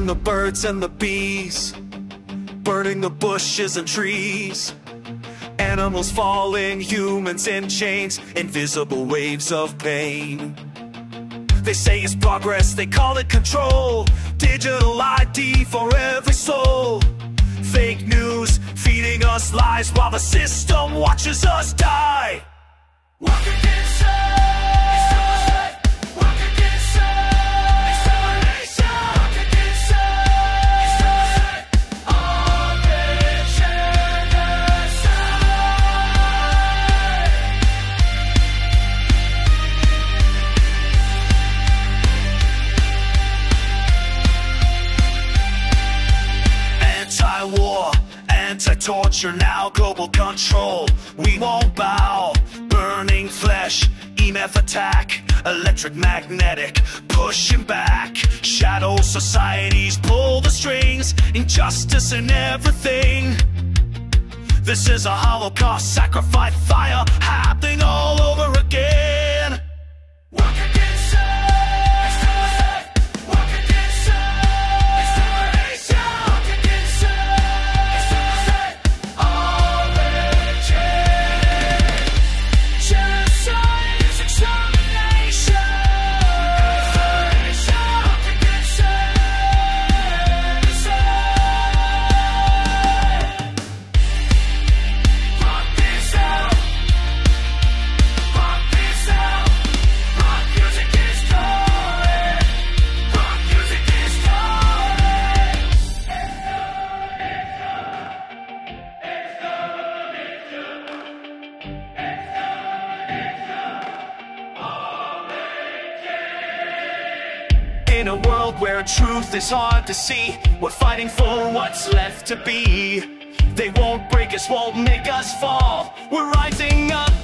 killing the birds and the bees, burning the bushes and trees, animals falling, humans in chains, invisible waves of pain. They say it's progress, they call it control, digital ID for every soul. Fake news feeding us lies while the system watches us die. Walk against us, walk against us, extermination. Walk against us, open genocide. Anti-war, anti-torture, now global control. We won't bow. Burning flesh, EMF attack, electric magnetic, pushing back. Shadow societies pull the strings, injustice in everything. This is a Holocaust, sacrifice, fire happening all over again. Walk against us, walk against us, extermination. Walk against us, origin. Genocide is extermination. Walk against us. Rock this out. Rock this out. Rock music is calling. Rock music is calling. In a world where truth is hard to see, we're fighting for what's left to be. They won't break us, won't make us fall. We're rising up.